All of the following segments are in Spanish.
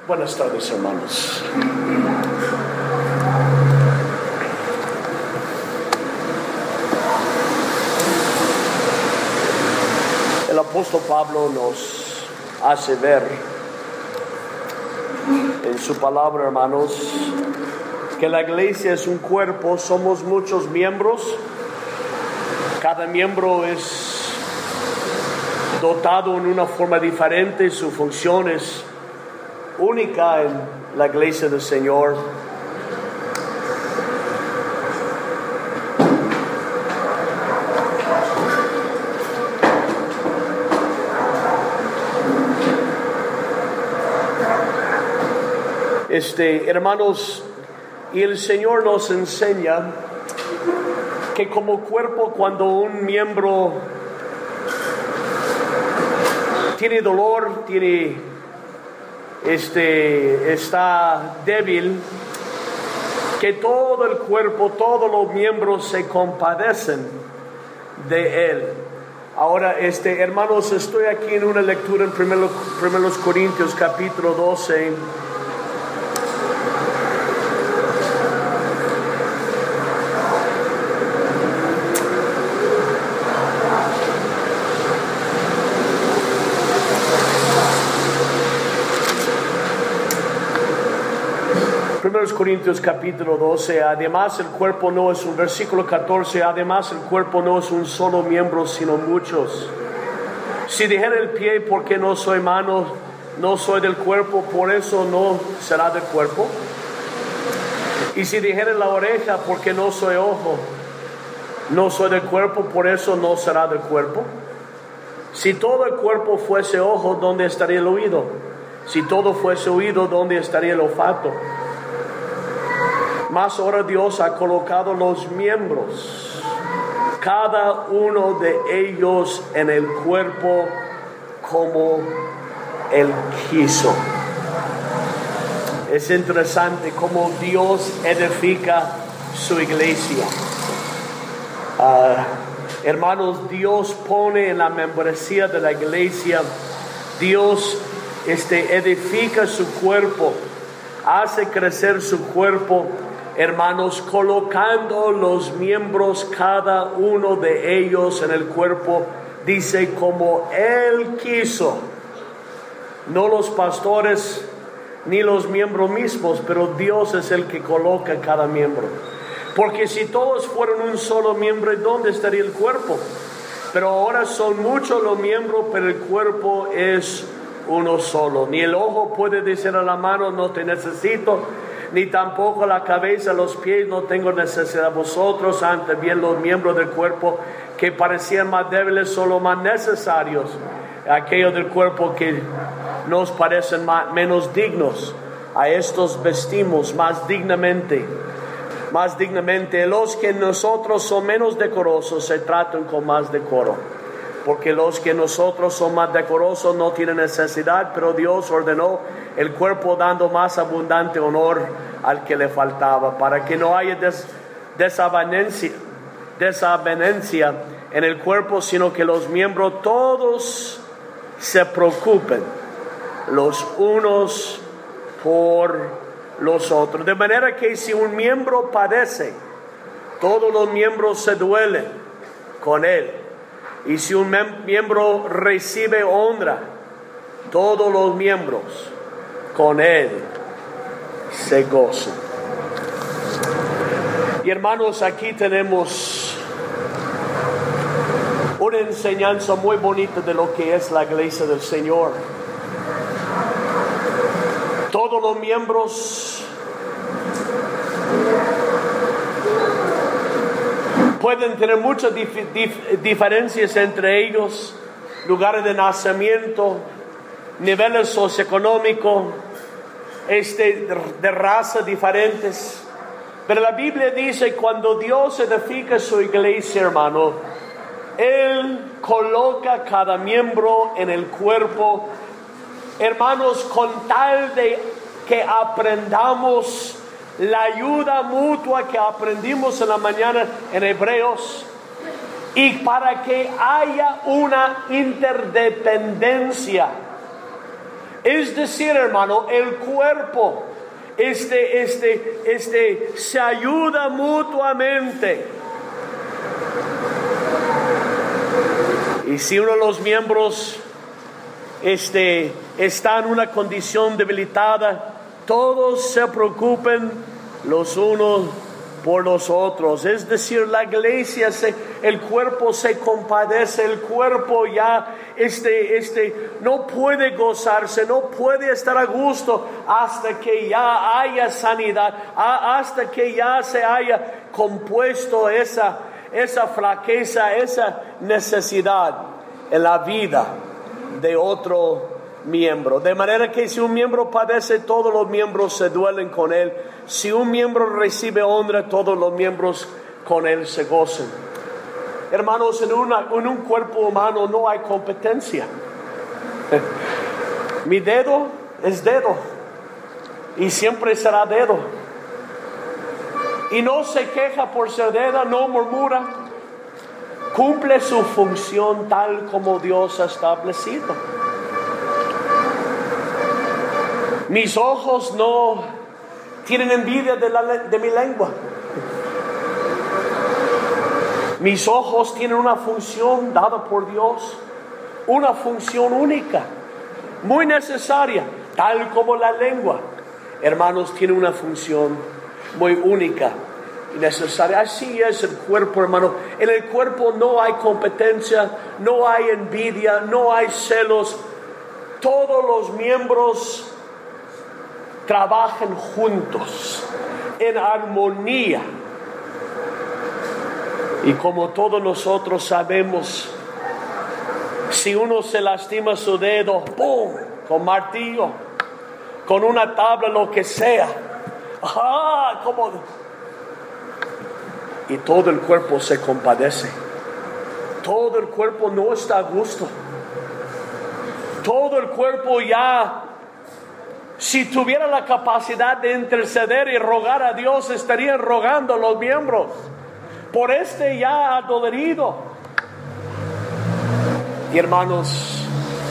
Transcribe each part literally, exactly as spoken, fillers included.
Buenas tardes, hermanos. El apóstol Pablo nos hace ver en su palabra, hermanos, que la iglesia es un cuerpo, somos muchos miembros, cada miembro es dotado en una forma diferente, su función es única en la iglesia del Señor. Este, hermanos, y el Señor nos enseña que como cuerpo, cuando un miembro tiene dolor, tiene Este, está débil, que todo el cuerpo, todos los miembros se compadecen de él. Ahora, este, hermanos, estoy aquí en una lectura en primeros, primeros Corintios capítulo doce. Primeros Corintios capítulo doce, además el cuerpo no es un, versículo catorce, además el cuerpo no es un solo miembro, sino muchos. Si dijera el pie, porque no soy mano, no soy del cuerpo, por eso no será del cuerpo. Y si dijera la oreja, porque no soy ojo, no soy del cuerpo, por eso no será del cuerpo. Si todo el cuerpo fuese ojo, ¿dónde estaría el oído? Si todo fuese oído, ¿dónde estaría el olfato? Mas ahora Dios ha colocado los miembros, cada uno de ellos en el cuerpo como Él quiso. Es interesante cómo Dios edifica su iglesia. Uh, hermanos, Dios pone en la membresía de la iglesia, Dios este, edifica su cuerpo, hace crecer su cuerpo, hermanos, colocando los miembros, cada uno de ellos en el cuerpo, dice, como Él quiso. No los pastores ni los miembros mismos, pero Dios es el que coloca cada miembro. Porque si todos fueran un solo miembro, ¿dónde estaría el cuerpo? Pero ahora son muchos los miembros, pero el cuerpo es uno solo. Ni el ojo puede decir a la mano, no te necesito, ni tampoco la cabeza, los pies, no tengo necesidad de vosotros. Antes bien, los miembros del cuerpo que parecían más débiles son los más necesarios, aquellos del cuerpo que nos parecen más, menos dignos, a estos vestimos más dignamente, más dignamente. Los que nosotros son menos decorosos se tratan con más decoro, porque los que nosotros son más decorosos no tienen necesidad, pero Dios ordenó el cuerpo dando más abundante honor al que le faltaba, para que no haya des, desavenencia, desavenencia en el cuerpo, sino que los miembros todos se preocupen los unos por los otros. De manera que si un miembro padece, todos los miembros se duelen con él. Y si un mem- miembro recibe honra, todos los miembros con él se gozan. Y hermanos, aquí tenemos una enseñanza muy bonita de lo que es la iglesia del Señor. Todos los miembros pueden tener muchas dif- dif- diferencias entre ellos, lugares de nacimiento, niveles socioeconómicos, este, de raza diferentes. Pero la Biblia dice, cuando Dios edifica su iglesia, hermano, Él coloca cada miembro en el cuerpo, hermanos, con tal de que aprendamos la ayuda mutua que aprendimos en la mañana en Hebreos, y para que haya una interdependencia. Es decir, hermano, el cuerpo este, este, este, se ayuda mutuamente. Y si uno de los miembros este, está en una condición debilitada, todos se preocupen los unos por los otros. Es decir, la iglesia, se, el cuerpo se compadece, el cuerpo ya este, este, no puede gozarse, no puede estar a gusto hasta que ya haya sanidad, hasta que ya se haya compuesto esa, esa flaqueza, esa necesidad en la vida de otro miembro. De manera que si un miembro padece, todos los miembros se duelen con él. Si un miembro recibe honra, todos los miembros con él se gozan. Hermanos, en, una, en un cuerpo humano no hay competencia. Mi dedo es dedo y siempre será dedo. Y no se queja por ser dedo, no murmura. Cumple su función tal como Dios ha establecido. Mis ojos no tienen envidia de, la, de mi lengua. Mis ojos tienen una función dada por Dios, una función única, muy necesaria, tal como la lengua. Hermanos, tiene una función muy única y necesaria. Así es el cuerpo, hermano. En el cuerpo no hay competencia, no hay envidia, no hay celos. Todos los miembros trabajan juntos, en armonía. Y como todos nosotros sabemos, si uno se lastima su dedo, ¡pum!, con martillo, con una tabla, lo que sea, ¡ah!, como... y todo el cuerpo se compadece. Todo el cuerpo no está a gusto. Todo el cuerpo ya, si tuviera la capacidad de interceder y rogar a Dios, estarían rogando los miembros por este ya adolorido. Y hermanos,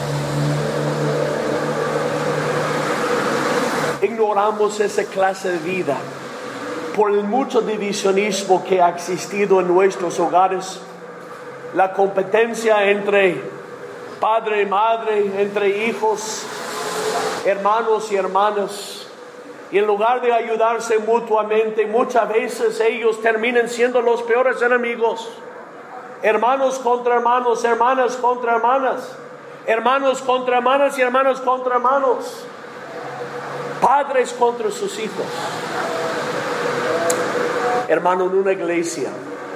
ignoramos esa clase de vida por el mucho divisionismo que ha existido en nuestros hogares, la competencia entre padre y madre, entre hijos, hermanos y hermanas. Y en lugar de ayudarse mutuamente, muchas veces ellos terminan siendo los peores enemigos. Hermanos contra hermanos, hermanas contra hermanas, hermanos contra hermanas y hermanos contra hermanos, padres contra sus hijos. Hermano, en una iglesia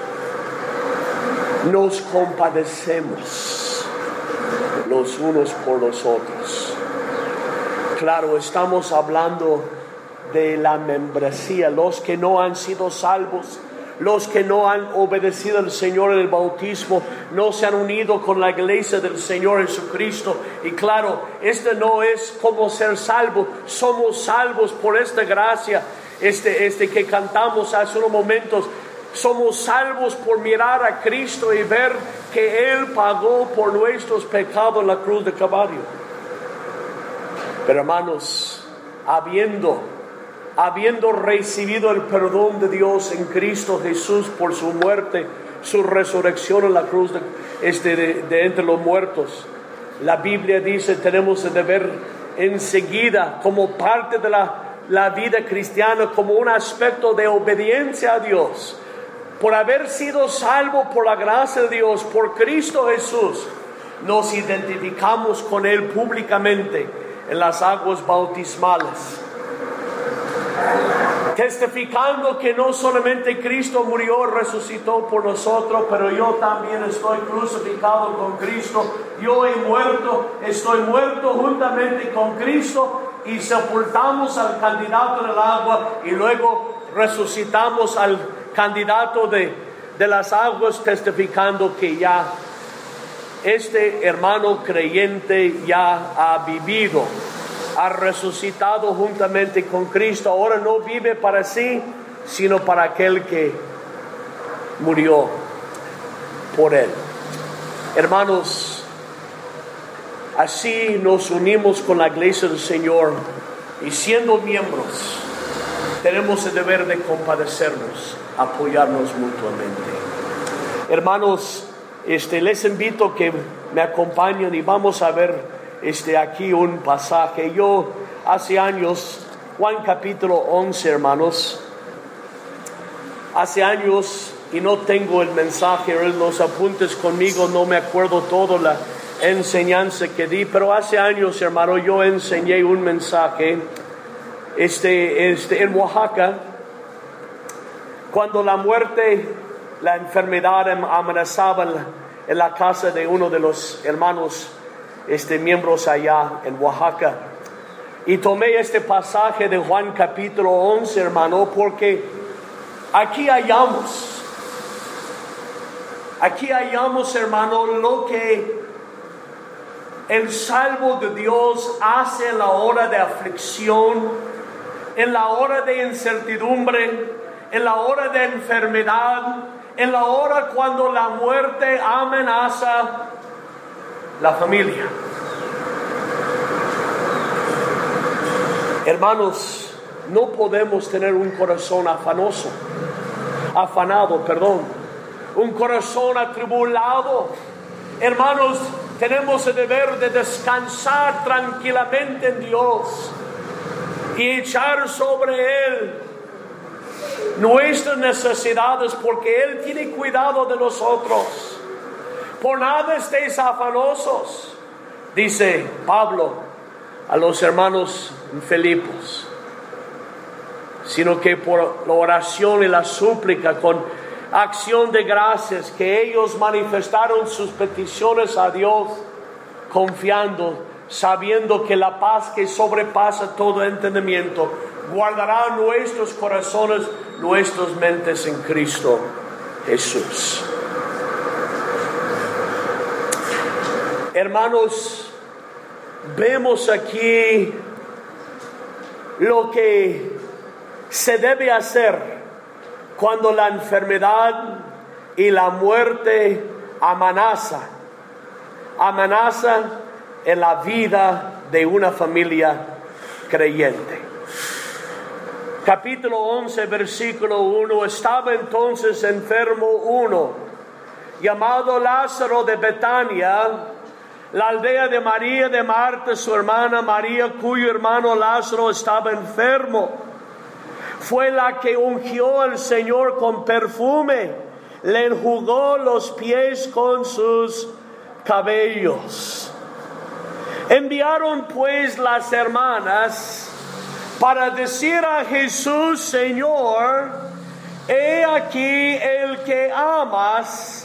nos compadecemos los unos por los otros. Claro, estamos hablando de la membresía, los que no han sido salvos, los que no han obedecido al Señor en el bautismo, no se han unido con la iglesia del Señor Jesucristo. Y claro, este no es como ser salvo, somos salvos por esta gracia, este, este que cantamos hace unos momentos. Somos salvos por mirar a Cristo y ver que Él pagó por nuestros pecados en la cruz de Calvario. Pero hermanos, habiendo habiendo recibido el perdón de Dios en Cristo Jesús por su muerte, su resurrección en la cruz de, este, de, de entre los muertos, la Biblia dice, tenemos el deber enseguida, como parte de la, la vida cristiana, como un aspecto de obediencia a Dios, por haber sido salvo por la gracia de Dios, por Cristo Jesús, nos identificamos con Él públicamente en las aguas bautismales, testificando que no solamente Cristo murió y resucitó por nosotros, pero yo también estoy crucificado con Cristo. Yo he muerto, estoy muerto juntamente con Cristo, y sepultamos al candidato del agua y luego resucitamos al candidato de, de las aguas, testificando que ya este hermano creyente ya ha vivido, ha resucitado juntamente con Cristo. Ahora no vive para sí, sino para aquel que murió por él. Hermanos, Así nos unimos con la iglesia del Señor y siendo miembros tenemos el deber de compadecernos, apoyarnos mutuamente. Hermanos, este, les invito que me acompañen y vamos a ver este, aquí un pasaje. Yo hace años, Juan capítulo once, hermanos, hace años, y no tengo el mensaje, los apuntes conmigo, no me acuerdo toda la enseñanza que di, pero hace años, hermano, yo enseñé un mensaje este, este, en Oaxaca, cuando la muerte, la enfermedad amenazaba en la casa de uno de los hermanos este, miembros allá en Oaxaca. Y tomé este pasaje de Juan capítulo once, hermano, porque aquí hallamos, aquí hallamos, hermano, lo que el salvo de Dios hace en la hora de aflicción, en la hora de incertidumbre, en la hora de enfermedad, en la hora cuando la muerte amenaza la familia. Hermanos, no podemos tener un corazón afanoso, afanado, perdón, un corazón atribulado. Hermanos, tenemos el deber de descansar tranquilamente en Dios y echar sobre Él nuestras necesidades, porque Él tiene cuidado de nosotros. Por nada estéis afanosos, dice Pablo a los hermanos en Filipos, sino que por la oración y la súplica con acción de gracias, que ellos manifestaron sus peticiones a Dios, confiando, sabiendo que la paz que sobrepasa todo entendimiento guardará nuestros corazones, nuestras mentes en Cristo Jesús. Hermanos, vemos aquí lo que se debe hacer cuando la enfermedad y la muerte amenaza, amenaza en la vida de una familia creyente. Capítulo once, versículo uno. Estaba entonces enfermo uno, llamado Lázaro, de Betania, la aldea de María de Marta, su hermana María, cuyo hermano Lázaro estaba enfermo. Fue la que ungió al Señor con perfume, le enjugó los pies con sus cabellos. Enviaron pues las hermanas para decir a Jesús: Señor, he aquí el que amas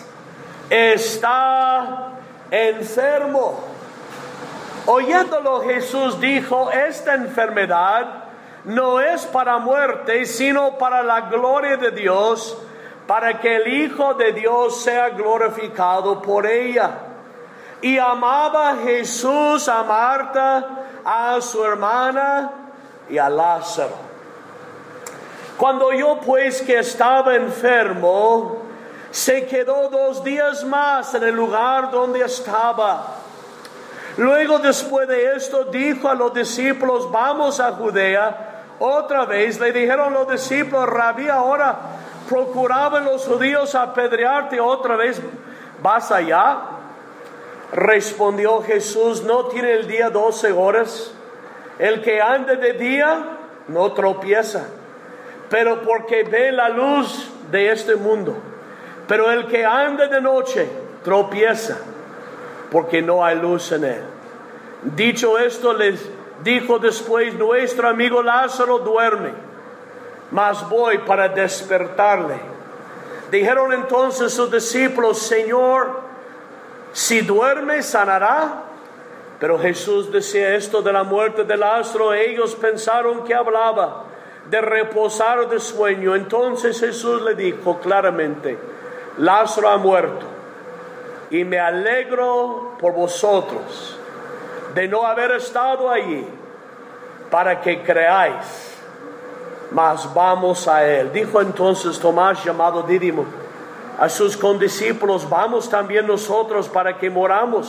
está enfermo. Oyéndolo, Jesús dijo: esta enfermedad no es para muerte, sino para la gloria de Dios, para que el Hijo de Dios sea glorificado por ella. Y amaba Jesús a Marta, a su hermana y a Lázaro. Cuando oyó pues que estaba enfermo, se quedó dos días más en el lugar donde estaba. Luego, después de esto, dijo a los discípulos: vamos a Judea. Otra vez le dijeron los discípulos: Rabí, ahora procuraban los judíos apedrearte otra vez, ¿vas allá? Respondió Jesús: ¿no tiene el día doce horas? El que ande de día no tropieza, pero porque ve la luz de este mundo. Pero el que ande de noche tropieza, porque no hay luz en él. Dicho esto, les dijo después: nuestro amigo Lázaro duerme, mas voy para despertarle. Dijeron entonces sus discípulos: Señor, si duerme, sanará. Pero Jesús decía esto de la muerte de Lázaro. Ellos pensaron que hablaba de reposar o de sueño. Entonces Jesús le dijo claramente: Lázaro ha muerto, y me alegro por vosotros de no haber estado allí, para que creáis. Mas vamos a él. Dijo entonces Tomás, llamado Dídimo, a sus condiscípulos: vamos también nosotros para que moramos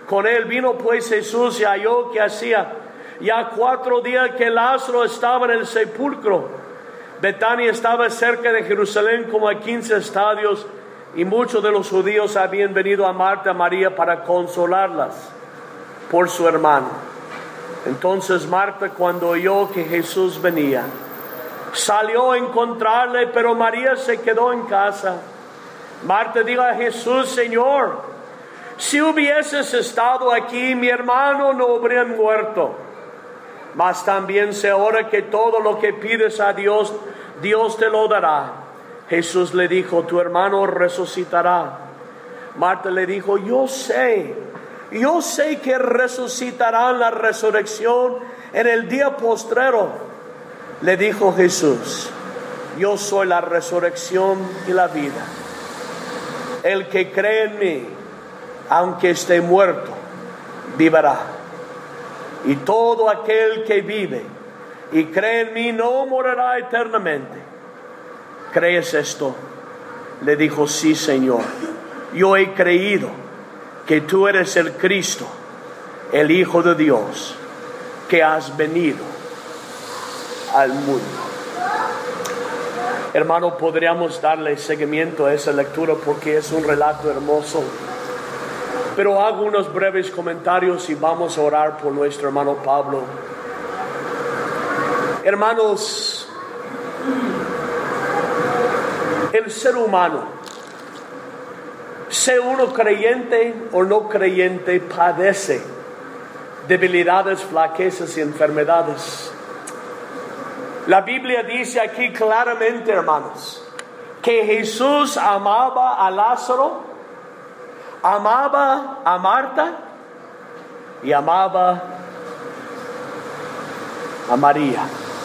con él. Vino pues Jesús y halló que hacía ya cuatro días que Lázaro estaba en el sepulcro. Betania estaba cerca de Jerusalén como a quince estadios, y muchos de los judíos habían venido a Marta y a María para consolarlas por su hermano. Entonces Marta, cuando oyó que Jesús venía, salió a encontrarle, pero María se quedó en casa. Marta dijo a Jesús: Señor, si hubieses estado aquí, mi hermano no habría muerto. Mas también sé ahora que todo lo que pides a Dios, Dios te lo dará. Jesús le dijo: tu hermano resucitará. Marta le dijo: yo sé, yo sé que resucitará en la resurrección en el día postrero. Le dijo Jesús: yo soy la resurrección y la vida. El que cree en mí, aunque esté muerto, vivirá. Y todo aquel que vive y cree en mí no morirá eternamente. ¿Crees esto? Le dijo: sí, Señor. Yo he creído que tú eres el Cristo, el Hijo de Dios, que has venido al mundo. Hermano, podríamos darle seguimiento a esa lectura porque es un relato hermoso, pero hago unos breves comentarios y vamos a orar por nuestro hermano Pablo. Hermanos, el ser humano, sea uno creyente o no creyente, padece debilidades, flaquezas y enfermedades. La Biblia dice aquí claramente, hermanos, que Jesús amaba a Lázaro, amaba a Marta y amaba a María.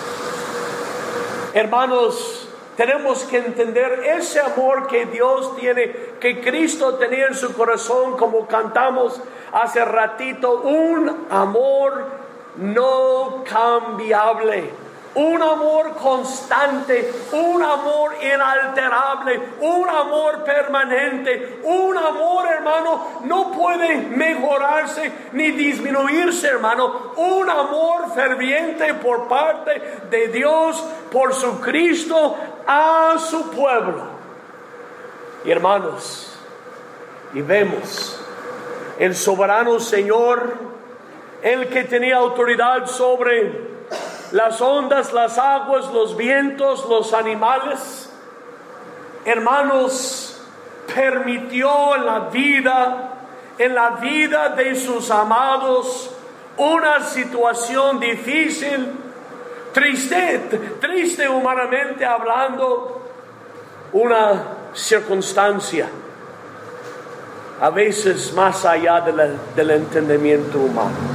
Hermanos, tenemos que entender ese amor que Dios tiene, que Cristo tenía en su corazón, como cantamos hace ratito, un amor no cambiable. Un amor constante, un amor inalterable, un amor permanente, un amor, hermano, no puede mejorarse ni disminuirse, hermano. Un amor ferviente por parte de Dios, por su Cristo, a su pueblo. Y hermanos, y vemos el soberano Señor, el que tenía autoridad sobre las ondas, las aguas, los vientos, los animales, hermanos, permitió en la vida, en la vida de sus amados, una situación difícil, triste, triste humanamente hablando, una circunstancia a veces más allá de la, del entendimiento humano.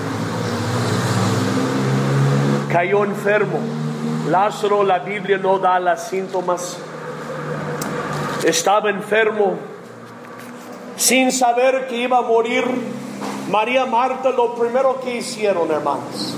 Cayó enfermo. Lázaro, la Biblia no da los síntomas. Estaba enfermo, sin saber que iba a morir. María y Marta, lo primero que hicieron, hermanos,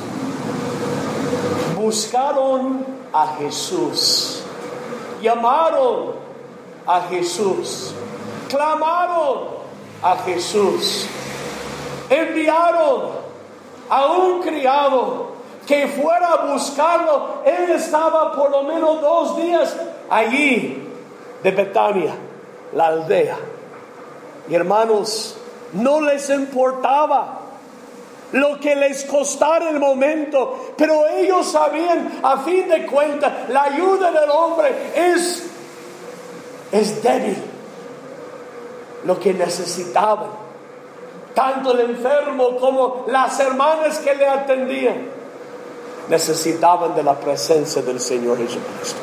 buscaron a Jesús, llamaron a Jesús, clamaron a Jesús, enviaron a un criado que fuera a buscarlo. Él estaba por lo menos dos días allí de Betania, la aldea. Y hermanos, no les importaba lo que les costara el momento, pero ellos sabían, a fin de cuentas, la ayuda del hombre es, es débil. Lo que necesitaban, tanto el enfermo como las hermanas que le atendían, necesitaban de la presencia del Señor Jesucristo.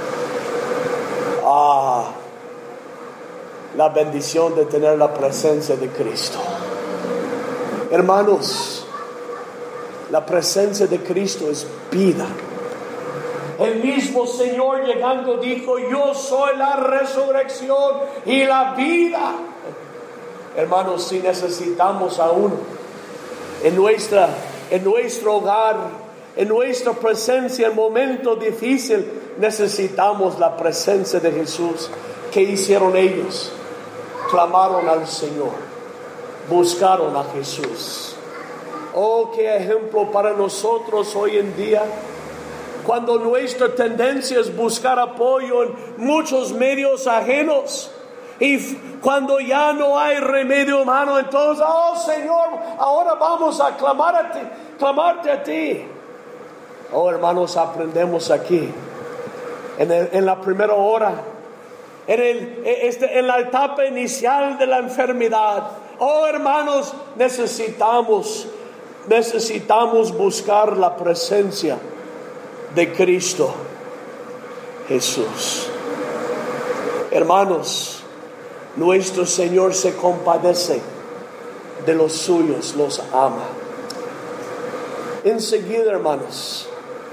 Ah, la bendición de tener la presencia de Cristo. Hermanos, la presencia de Cristo es vida. El mismo Señor llegando dijo: yo soy la resurrección y la vida. Hermanos, si necesitamos a uno en nuestra, en nuestro hogar, en nuestra presencia en momentos difíciles, necesitamos la presencia de Jesús. ¿Qué hicieron ellos? Clamaron al Señor. buscaron a Jesús. Oh, qué ejemplo para nosotros hoy en día, cuando nuestra tendencia es buscar apoyo en muchos medios ajenos, y cuando ya no hay remedio humano, entonces, oh Señor, ahora vamos a clamar a ti, clamarte a ti. Oh, hermanos, aprendemos aquí en, el, en la primera hora, en, el, este, en la etapa inicial de la enfermedad. Oh, hermanos, necesitamos necesitamos buscar la presencia de Cristo Jesús. Hermanos, nuestro Señor se compadece de los suyos, los ama. Enseguida, hermanos,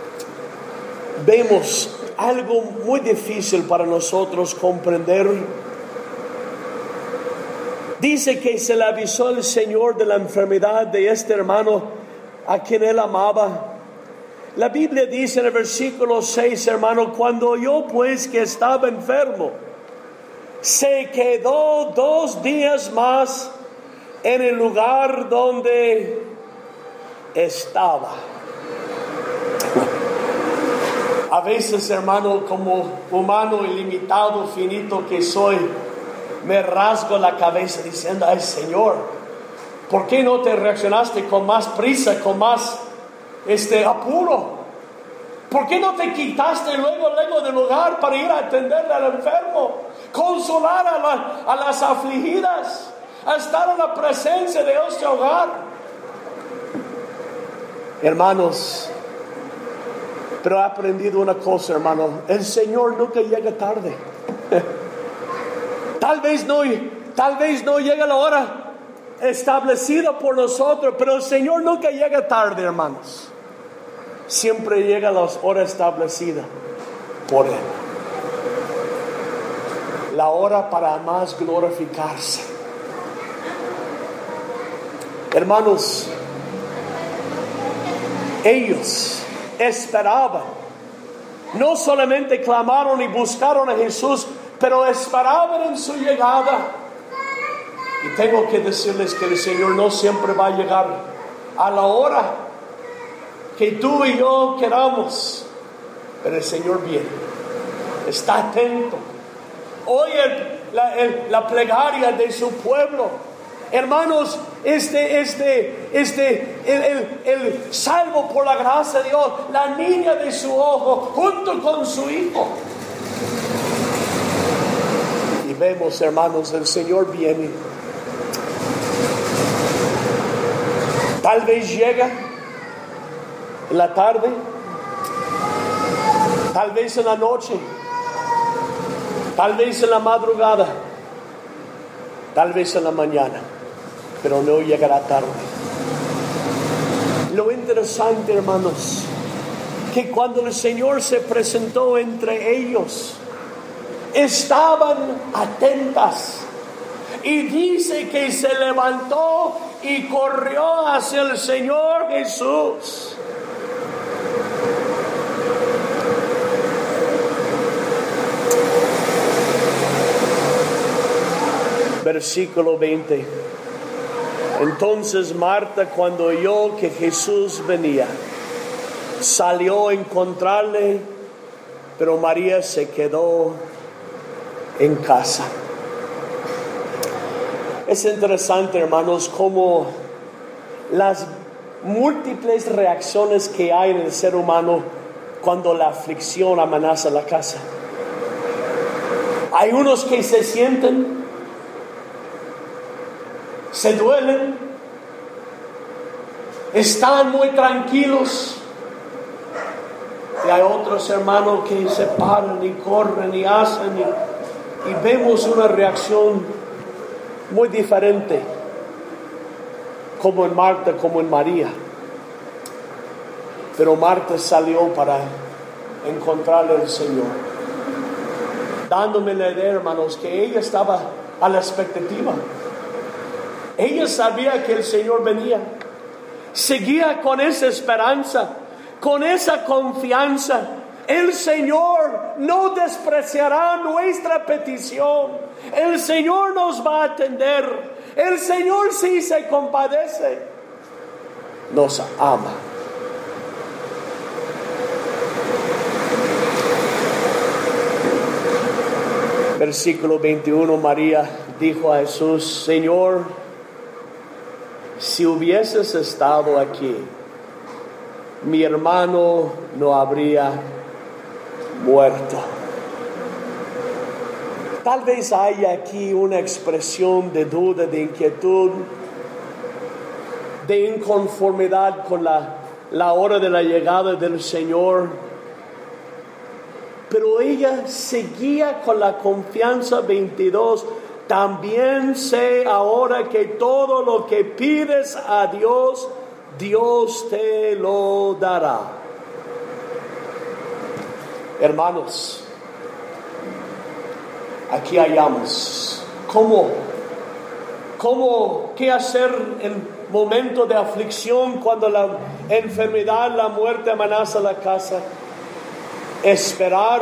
vemos algo muy difícil para nosotros comprender. Dice que se le avisó el Señor de la enfermedad de este hermano a quien él amaba. La Biblia dice en el versículo seis, hermano, cuando oyó pues que estaba enfermo, se quedó dos días más en el lugar donde estaba. A veces, hermano, como humano ilimitado, finito que soy, me rasgo la cabeza diciendo, ay Señor, ¿por qué no te reaccionaste con más prisa, con más este, apuro? ¿Por qué no te quitaste luego, luego del lugar para ir a atenderle al enfermo, consolar a, la, a las afligidas, a estar en la presencia de este hogar? Hermanos, pero he aprendido una cosa, hermano, el Señor nunca llega tarde. Tal vez no, tal vez no llega la hora establecida por nosotros, pero el Señor nunca llega tarde, hermanos. Siempre llega a la hora establecida por Él. La hora para más glorificarse. Hermanos, ellos esperaban, no solamente clamaron y buscaron a Jesús, pero esperaban en su llegada. Y tengo que decirles que el Señor no siempre va a llegar a la hora que tú y yo queramos, pero el Señor viene, está atento, oye la, el, la plegaria de su pueblo. Hermanos, este, este, este, el, el, el salvo por la gracia de Dios, la niña de su ojo, junto con su hijo. Y vemos, hermanos, el Señor viene. Tal vez llega en la tarde, tal vez en la noche, tal vez en la madrugada, tal vez en la mañana, pero no llegará tarde. Lo interesante, hermanos, que cuando el Señor se presentó entre ellos, estaban atentas, y dice que se levantó y corrió hacia el Señor Jesús. Versículo veinte. Entonces Marta, cuando oyó que Jesús venía, salió a encontrarle, pero María se quedó en casa. Es interesante, hermanos, cómo las múltiples reacciones que hay en el ser humano cuando la aflicción amenaza la casa. Hay unos que se sienten, se duelen, están muy tranquilos, y hay otros hermanos que se paran y corren y hacen, y, y vemos una reacción muy diferente, como en Marta, como en María. Pero Marta salió para encontrarle al Señor, dándome la idea, hermanos, que ella estaba a la expectativa. Ella sabía que el Señor venía, seguía con esa esperanza, con esa confianza. El Señor no despreciará nuestra petición. El Señor nos va a atender. El Señor sí se compadece, nos ama. Versículo veintiuno, María dijo a Jesús: Señor, si hubieses estado aquí, mi hermano no habría muerto. Tal vez haya aquí una expresión de duda, de inquietud, de inconformidad con la, la hora de la llegada del Señor. Pero ella seguía con la confianza. Veintidós, también sé ahora que todo lo que pides a Dios, Dios te lo dará. Hermanos, aquí hallamos cómo, cómo, qué hacer en momento de aflicción, cuando la enfermedad, la muerte amenaza la casa. Esperar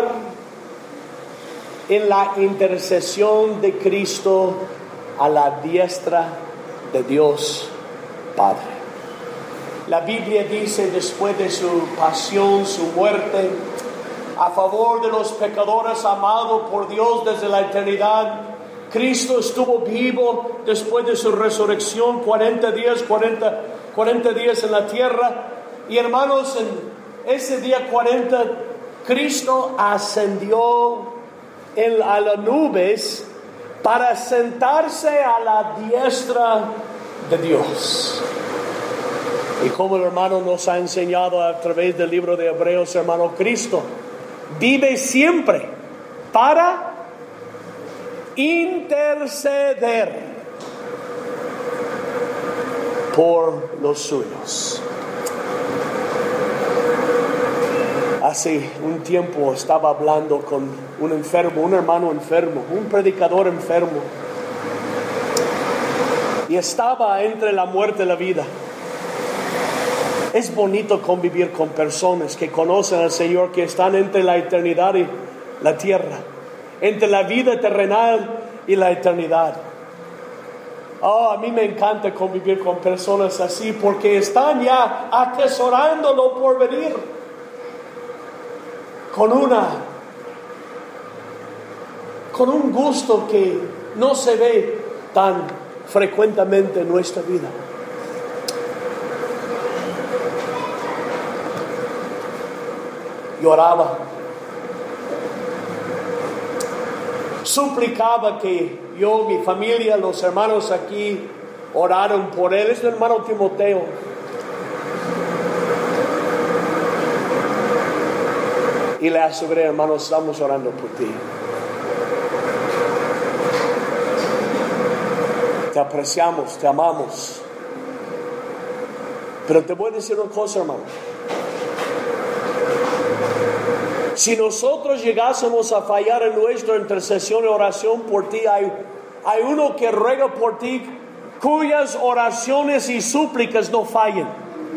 en la intercesión de Cristo a la diestra de Dios Padre. La Biblia dice, después de su pasión, su muerte, a favor de los pecadores, amado por Dios desde la eternidad, Cristo estuvo vivo después de su resurrección, cuarenta días, cuarenta, cuarenta días en la tierra. Y hermanos, en ese día cuarenta, Cristo ascendió en, a las nubes para sentarse a la diestra de Dios. Y como el hermano nos ha enseñado a través del libro de Hebreos, hermano, Cristo vive siempre para interceder por los suyos. Hace un tiempo estaba hablando con un enfermo, un hermano enfermo, un predicador enfermo, y estaba entre la muerte y la vida. Es bonito convivir con personas que conocen al Señor, que están entre la eternidad y la tierra, entre la vida terrenal y la eternidad. Oh, a mí me encanta convivir con personas así, porque están ya atesorando lo por venir, con una, con un gusto que no se ve tan frecuentemente en nuestra vida. Lloraba, suplicaba que yo, mi familia, los hermanos aquí oraron por él. Es el hermano Timoteo. Y le aseguré, hermanos, estamos orando por ti. Te apreciamos, te amamos. Pero te voy a decir una cosa, hermano. Si nosotros llegásemos a fallar en nuestra intercesión y oración por ti, hay, hay uno que ruega por ti, cuyas oraciones y súplicas no fallen.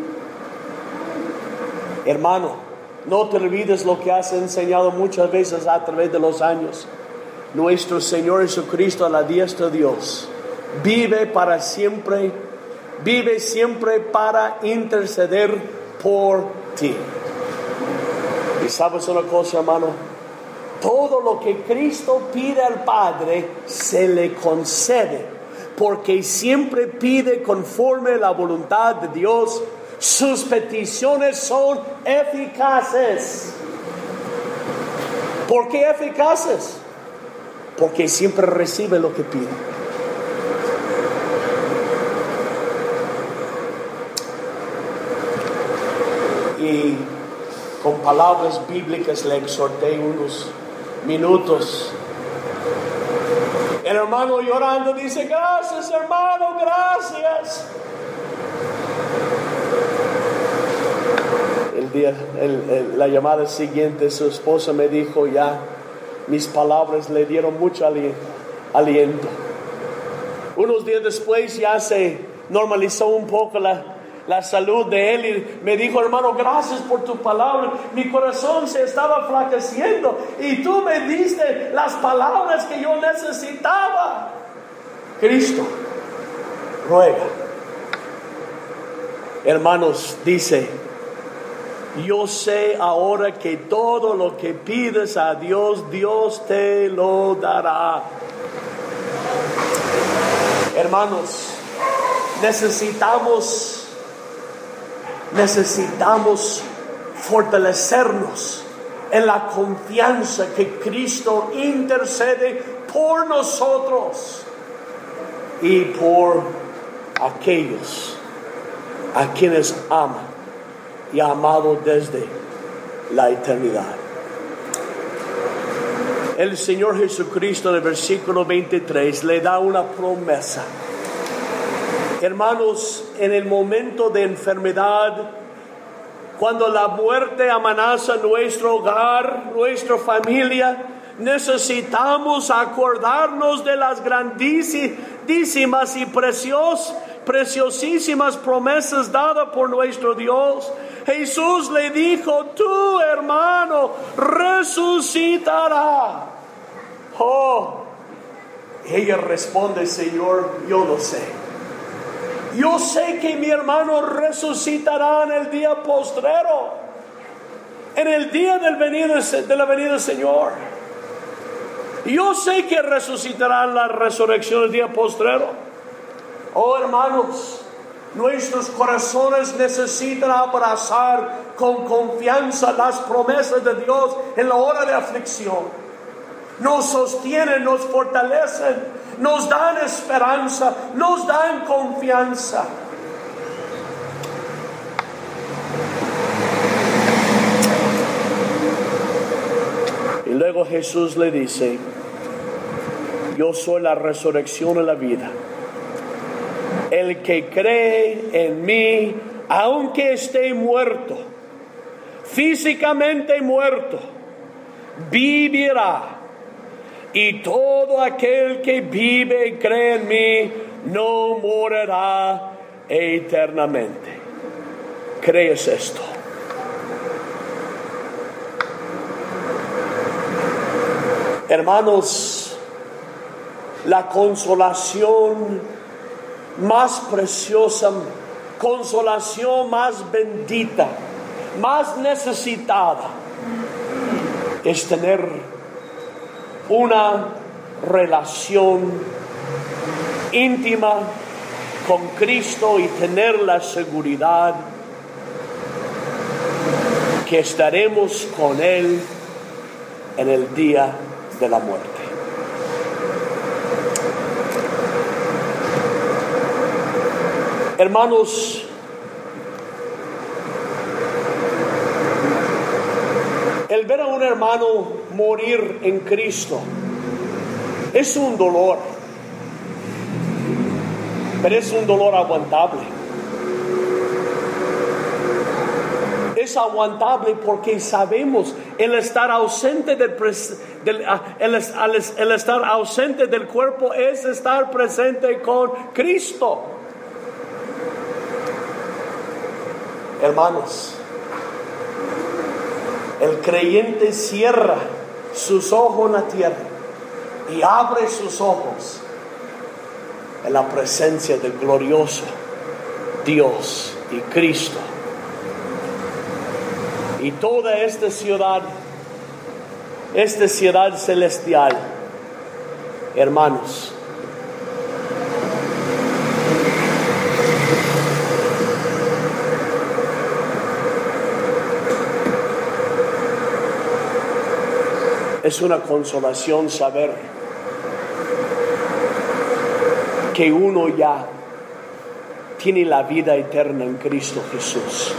Hermano, no te olvides lo que has enseñado muchas veces a través de los años. Nuestro Señor Jesucristo, a la diestra de Dios, vive para siempre, vive siempre para interceder por ti. Y sabes una cosa, hermano, todo lo que Cristo pide al Padre se le concede, porque siempre pide conforme a la voluntad de Dios. Sus peticiones son eficaces. ¿Por qué eficaces? Porque siempre recibe lo que pide. Y con palabras bíblicas le exhorté unos minutos. El hermano llorando dice: gracias, hermano, gracias. El día, el, el, la llamada siguiente, su esposa me dijo: ya, mis palabras le dieron mucho ali, aliento. Unos días después ya se normalizó un poco la, la salud de él, y me dijo: hermano, gracias por tu palabra. Mi corazón se estaba flaqueciendo y tú me diste las palabras que yo necesitaba. Cristo ruega. Hermanos, dice, yo sé ahora que todo lo que pides a Dios, Dios te lo dará. Hermanos, necesitamos, necesitamos fortalecernos en la confianza que Cristo intercede por nosotros y por aquellos a quienes ama y ha amado desde la eternidad. El Señor Jesucristo en el versículo veintitrés le da una promesa. Hermanos, en el momento de enfermedad, cuando la muerte amenaza nuestro hogar, nuestra familia, necesitamos acordarnos de las grandísimas y preciosas, preciosísimas promesas dadas por nuestro Dios. Jesús le dijo, tu hermano resucitará. Oh, ella responde, Señor, yo lo sé. Yo sé que mi hermano resucitará en el día postrero, en el día del venida, de la venida del Señor. Yo sé que resucitará en la resurrección del día postrero. Oh, hermanos, nuestros corazones necesitan abrazar con confianza las promesas de Dios en la hora de aflicción. Nos sostienen, nos fortalecen, nos dan esperanza, nos dan confianza. Y luego Jesús le dice, yo soy la resurrección y la vida. El que cree en mí, aunque esté muerto, físicamente muerto, vivirá. Y todo aquel que vive y cree en mí no morirá eternamente. ¿Crees esto? Hermanos, la consolación más preciosa, consolación más bendita, más necesitada, es tener una relación íntima con Cristo y tener la seguridad que estaremos con Él en el día de la muerte. Hermanos, el ver a un hermano morir en Cristo es un dolor, pero es un dolor aguantable. Es aguantable porque sabemos el estar ausente del, del el, el, el estar ausente del cuerpo es estar presente con Cristo. Hermanos, el creyente cierra sus ojos en la tierra y abre sus ojos en la presencia del glorioso Dios y Cristo. Y toda esta ciudad, esta ciudad celestial, hermanos, es una consolación saber que uno ya tiene la vida eterna en Cristo Jesús.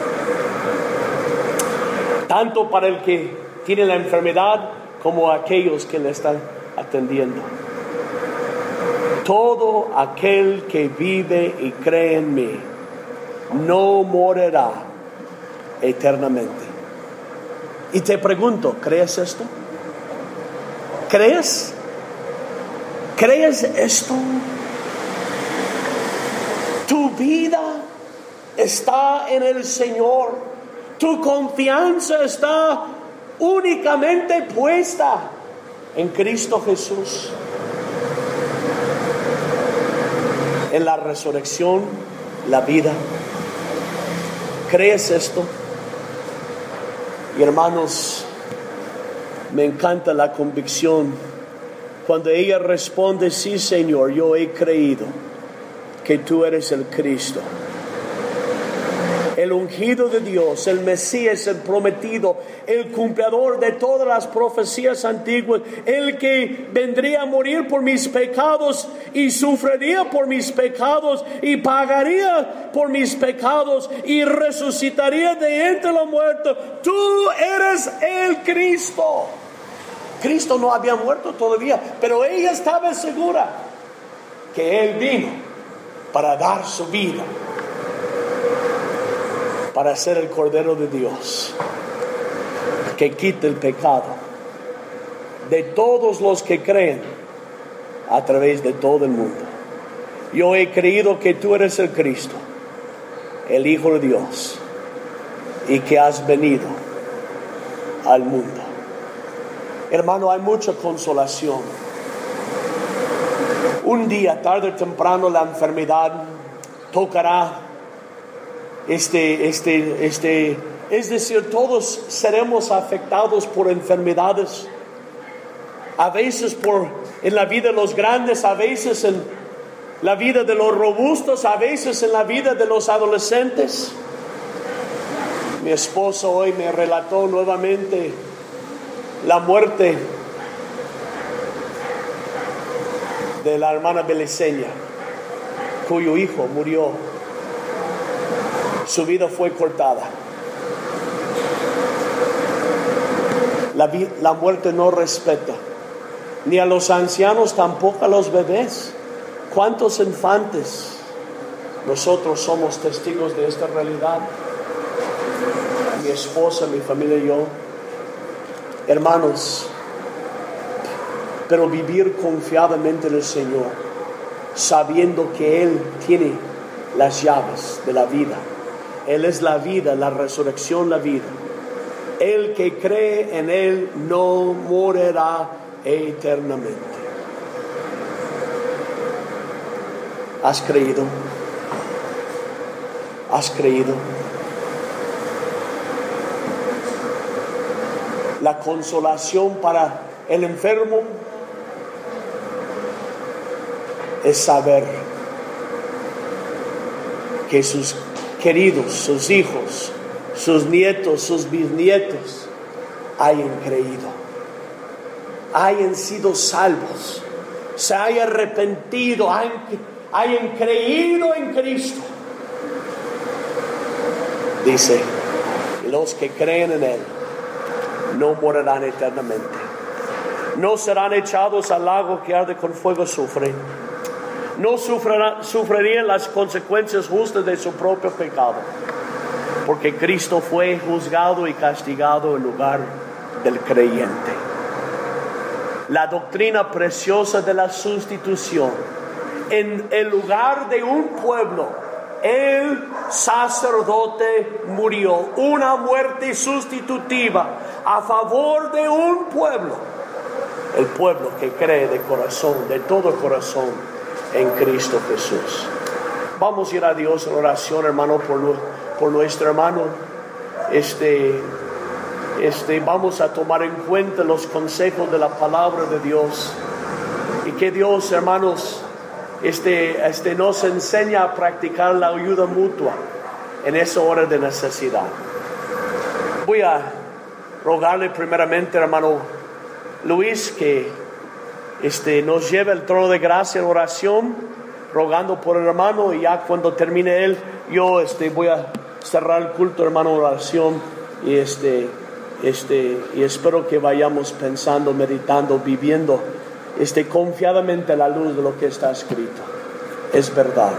Tanto para el que tiene la enfermedad como aquellos que le están atendiendo. Todo aquel que vive y cree en mí no morirá eternamente. Y te pregunto, ¿crees esto? ¿Crees? ¿Crees esto? Tu vida está en el Señor. Tu confianza está únicamente puesta en Cristo Jesús. en la resurrección, la vida. ¿Crees esto? Y hermanos, me encanta la convicción cuando ella responde: sí, Señor, yo he creído que tú eres el Cristo, el ungido de Dios, el Mesías, el prometido, el cumplidor de todas las profecías antiguas, el que vendría a morir por mis pecados y sufriría por mis pecados y pagaría por mis pecados y resucitaría de entre los muertos. Tú eres el Cristo. Cristo no había muerto todavía, pero ella estaba segura que Él vino para dar su vida, para ser el Cordero de Dios que quita el pecado de todos los que creen a través de todo el mundo. Yo he creído que tú eres el Cristo, el Hijo de Dios, y que has venido al mundo. Hermano, hay mucha consolación. Un día, tarde o temprano, la enfermedad tocará Este, este, este, es decir, todos seremos afectados por enfermedades. A veces por, en la vida de los grandes, a veces en la vida de los robustos, a veces en la vida de los adolescentes. Mi esposo hoy me relató nuevamente la muerte de la hermana Beliceña, cuyo hijo murió. Su vida fue cortada. La, la muerte no respeta ni a los ancianos, tampoco a los bebés. ¿Cuántos infantes? Nosotros somos testigos de esta realidad. Mi esposa, mi familia y yo. Hermanos, pero vivir confiadamente en el Señor, sabiendo que Él tiene las llaves de la vida. Él es la vida, la resurrección, la vida. El que cree en Él no morirá eternamente. ¿Has creído? ¿Has creído? La consolación para el enfermo es saber que sus queridos, sus hijos, sus nietos, sus bisnietos hayan creído, hayan sido salvos, se hayan arrepentido, hayan, hayan creído en Cristo. Dice, los que creen en Él no morirán eternamente, no serán echados al lago que arde con fuego azufre, no sufrirán, sufrirían las consecuencias justas de su propio pecado, porque Cristo fue juzgado y castigado en lugar del creyente. La doctrina preciosa de la sustitución. En el lugar de un pueblo, el sacerdote murió, una muerte sustitutiva a favor de un pueblo, el pueblo que cree de corazón, de todo corazón, en Cristo Jesús. Vamos a ir a Dios en oración, hermano, por, por nuestro hermano. Este, este, vamos a tomar en cuenta los consejos de la palabra de Dios, y que Dios, hermanos, este, este, nos enseña a practicar la ayuda mutua en esa hora de necesidad. Voy a rogarle primeramente, hermano Luis, que Este, nos lleva el trono de gracia en oración, rogando por el hermano, y ya cuando termine él, yo este, voy a cerrar el culto, hermano, en oración, y, este, este, y espero que vayamos pensando, meditando, viviendo este, confiadamente a la luz de lo que está escrito. Es verdad.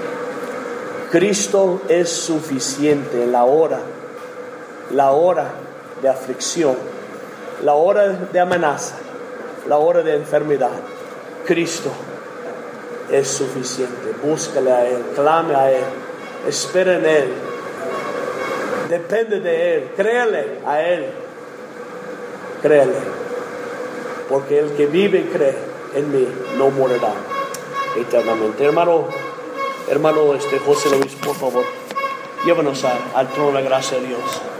Cristo es suficiente en la hora, la hora de aflicción, la hora de amenaza, la hora de enfermedad. Cristo es suficiente. Búscale a Él, clame a Él, espera en Él, depende de Él, créale a Él, créale, porque el que vive y cree en mí no morirá eternamente. Hermano Hermano este, José Luis, por favor, llévanos a- al trono de la gracia de Dios.